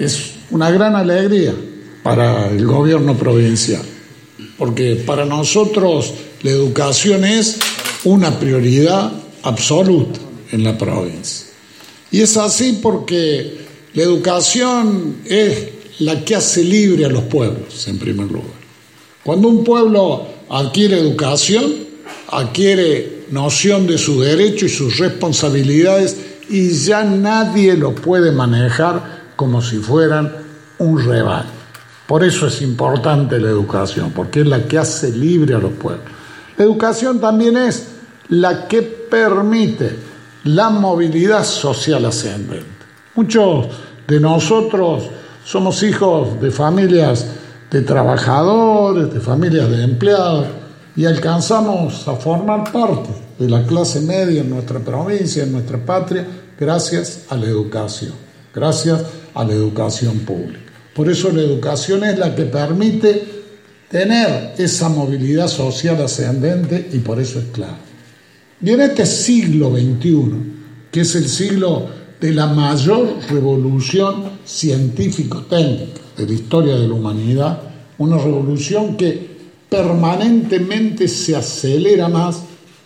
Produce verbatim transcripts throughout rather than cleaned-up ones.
es una gran alegría para el gobierno provincial, porque para nosotros la educación es una prioridad absoluta en la provincia. Y es así porque la educación es la que hace libre a los pueblos, en primer lugar. Cuando un pueblo adquiere educación, adquiere noción de su derecho y sus responsabilidades, y ya nadie lo puede manejar como si fueran un rebaño. Por eso es importante la educación, porque es la que hace libre a los pueblos. La educación también es la que permite la movilidad social ascendente. Muchos de nosotros somos hijos de familias de trabajadores, de familias de empleados, y alcanzamos a formar parte de la clase media en nuestra provincia, en nuestra patria, gracias a la educación, gracias a la educación pública. Por eso la educación es la que permite tener esa movilidad social ascendente, y por eso es clave. Y en este siglo veintiuno, que es el siglo de la mayor revolución científico-técnica de la historia de la humanidad, una revolución que permanentemente se acelera más,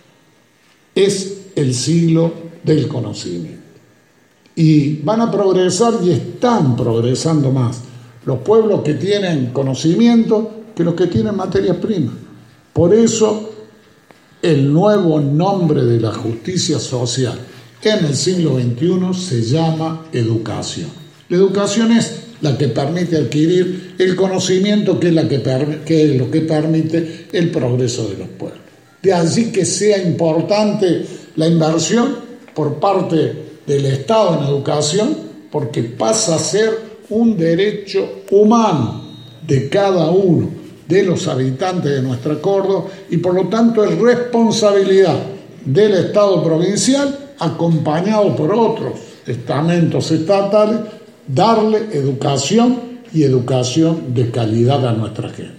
es el siglo del conocimiento. Y van a progresar y están progresando más los pueblos que tienen conocimiento que los que tienen materias primas. Por eso el nuevo nombre de la justicia social en el siglo veintiuno se llama educación. La educación es la que permite adquirir el conocimiento, que es, la que, que es lo que permite el progreso de los pueblos. De allí que sea importante la inversión por parte del Estado en educación, porque pasa a ser un derecho humano de cada uno de los habitantes de nuestra Córdoba, y por lo tanto es responsabilidad del Estado provincial, acompañado por otros estamentos estatales, darle educación y educación de calidad a nuestra gente.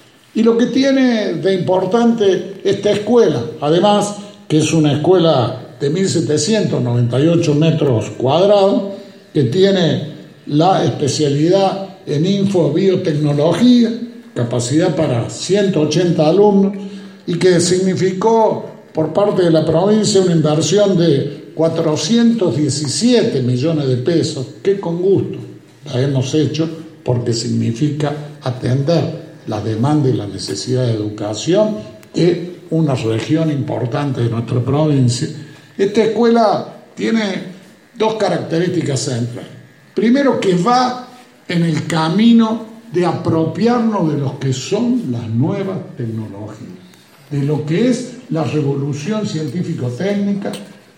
Y lo que tiene de importante esta escuela, además que es una escuela de mil setecientos noventa y ocho metros cuadrados, que tiene la especialidad en infobiotecnología, capacidad para ciento ochenta alumnos, y que significó por parte de la provincia una inversión de cuatrocientos diecisiete millones de pesos, que con gusto la hemos hecho, porque significa atender la demanda y la necesidad de educación de una región importante de nuestra provincia. Esta escuela tiene dos características centrales. Primero, que va en el camino de apropiarnos de lo que son las nuevas tecnologías, de lo que es la revolución científico-técnica,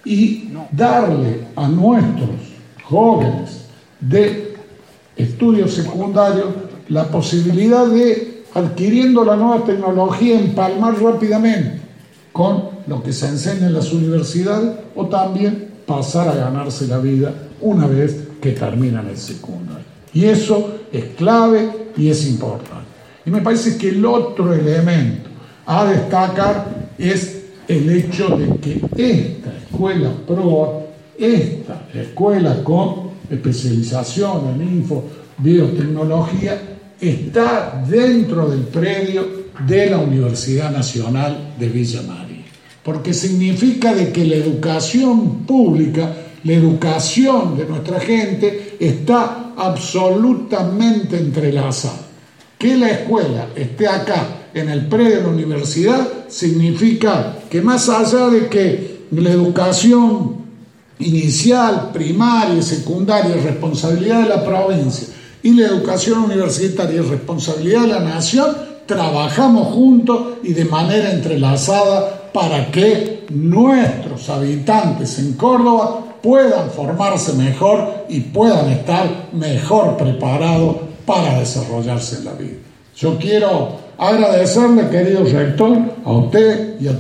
y darle a nuestros jóvenes de estudios secundarios la posibilidad de, adquiriendo la nueva tecnología, empalmar rápidamente con lo que se enseña en las universidades, o también pasar a ganarse la vida una vez que terminan el secundario. Y eso es clave y es importante. Y me parece que el otro elemento a destacar es el hecho de que esta escuela PROA, esta escuela con especialización en info, biotecnología, está dentro del predio de la Universidad Nacional de Villa María, porque significa de que la educación pública, la educación de nuestra gente, está absolutamente entrelazada. Que la escuela esté acá en el predio de la universidad significa que, más allá de que la educación inicial, primaria y secundaria es responsabilidad de la provincia, y la educación universitaria es responsabilidad de la nación, trabajamos juntos y de manera entrelazada para que nuestros habitantes en Córdoba puedan formarse mejor y puedan estar mejor preparados para desarrollarse en la vida. Yo quiero agradecerle, querido rector, a usted y a